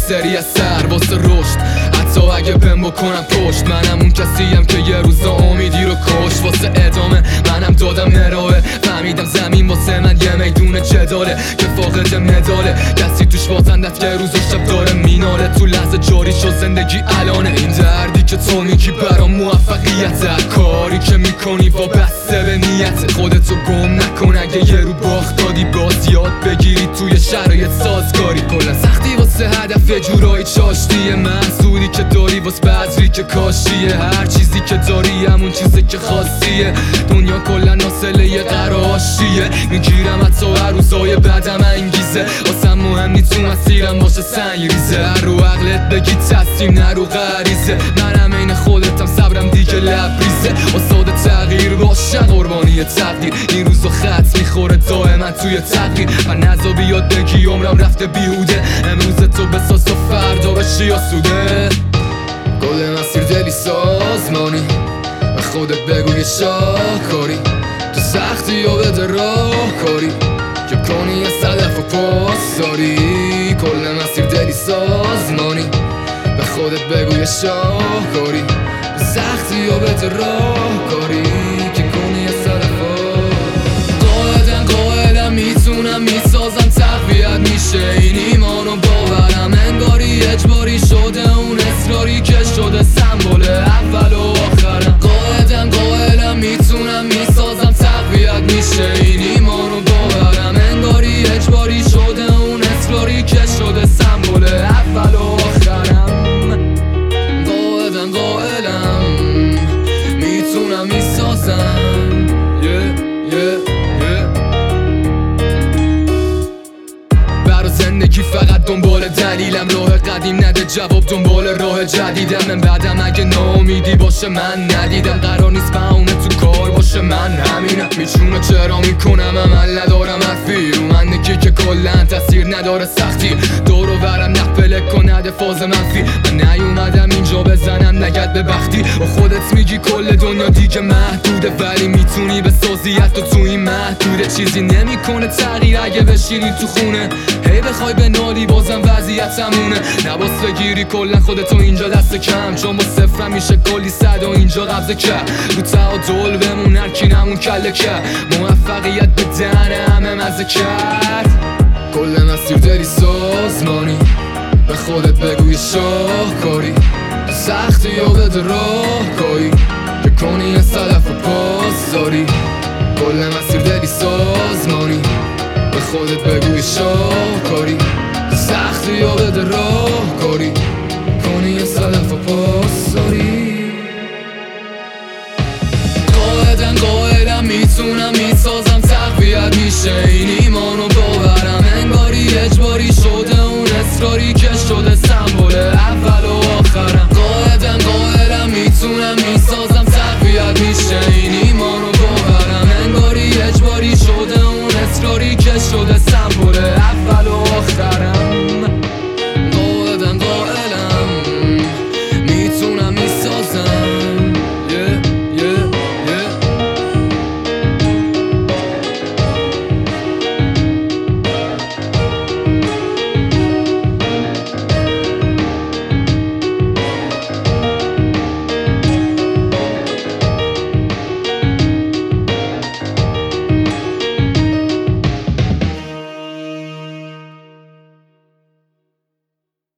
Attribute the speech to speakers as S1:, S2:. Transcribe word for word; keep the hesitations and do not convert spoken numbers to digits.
S1: سری از سر واسه رشد، حتی اگه بهم بکنم پشت. منم اون کسیم که یه روزا امیدی رو کشت. واسه ادامه منم دادم نراه، فهمیدم زمین واسه من یه میدون جداله که فاقد مداله. کسی توش بازندت که روز و شب داره میناله. تو لحظه جاری شد زندگی الانه. این دردی که تو میگی برام موفقیت، کاری که میکنی وابسته به نیت. خودتو گم نکن اگه یه رو باخت دادی، باز یاد بگیری توی شرایط سازگاری. کلا سختی واسه هدف جورایی چاشتیه، محصولی که داری واسه بذری که کاشیه. هر چیزی که داری همون چیزی که خاصیه. دنیا کلا ناسله یه قراشیه. میگیرم حتی هر روزای بعدم انگیزه، واسم مهم نی تو مسیرم باشه سنگ ریزه. هر رو عقلت بگی تصمیم نرو غریزه، منم این خودتم صبرم دیگه لبریزه. استاد تغییر باشن قربانی تقدیر، این روزا خط میخوره دائما توی تغییر. من نزا بیاد بگی عمرم رفته بیهوده، امروز تو بساز تو فردا بشی آسوده. کل مسیر دلی سازمانی، به خودت بگو یه شاهکاری. تو سختی و بده راه کاری که کنی از هدف و پاس داری. کل مسیر دلی سازمانی، به خودت بگو یه شاهکاری. تو سختی و بده راه کاری که کنی از هدف و قاعدم قاعدم میتونم میسازم تقویت میشه این ایمان و باورم. انگاری اجباری شده اون اصراری که شده سمبل اول و آخرم. قاعدم قاعدم میتونم میسازم تقویت میشه این ایمان و باورم. انگاری اجباری شده اون اصراری که شده سمبل اول و آخرم. قاعدم قاعدم میتونم میسازم yeah, yeah, yeah. برا زندگی فقط دنبال دلیلم، راه قدیم نده جواب دنبال راه جدیدم. من بعدم اگه ناامیدی باشه من ندیدم، قرار نیست بهونه تو کار باشه من همینم. میچونه چرا میکنم عمل ندارم حرفی رو من نگی که کلن تاثیر نداره سختی. دور و برم نقبله کنده فاز منفی. من نیومدم اینجا بزنم نگد به بختی. و خودت میگی کل دنیا دیگه محدوده، ولی میتونی به سازیت تو تو این محدوده. چیزی نمیکنه تغییر اگه بشینی تو خونه، هی بخوای به نالی بازم وضعیت همونه. نباس بگیری کلا خودتو اینجا دست کم، چون با صفرم میشه کلی صد و اینجا قبضه کرد. رو تعادل بمون هرکی نمون کله کرد، موفقیت به دهن همه مزه کرد. کل مسیر داری سازمانی، به خودت بگو یه شاهکاری. سختی و بده راه کاری که کنی از هدف و پاس داری. کل مسیر داری سازمانی، به خودت بگو یه شاهکاری. سختی و بده راه کاری کنی از هدف و پاس داری. قاعدم قاعدم میتونم میسازم تقویت میشه این ایمان و باورم. انگاری اجباری شده اون اصراری که شده سمبل اول و آخرم. قاعدم قاعدم میتونم